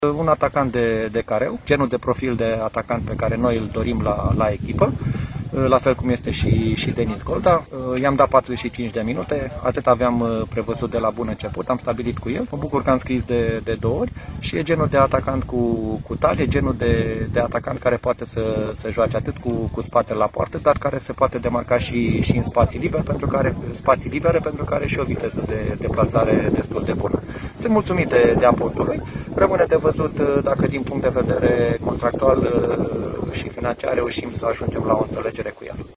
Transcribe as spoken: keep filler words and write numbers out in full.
Un atacant de, de careu, genul de profil de atacant pe care noi îl dorim la, la echipă, la fel cum este și, și Denis Golda. I-am dat patruzeci și cinci de minute, atât aveam prevăzut de la bun început, am stabilit cu el. Mă bucur că am scris de, de două ori și e genul de atacant cu, cu talie, genul de, de atacant care poate să, să joace atât cu, cu spatele la poartă, dar care se poate demarca și, și în spații libere, pentru care, spații libere, pentru care și o viteză de deplasare destul de bună. Sunt mulțumit de, de aportul lui, rămâne de văzut dacă din punct de vedere contractual și financiar reușim să ajungem la o înțelegere cu el.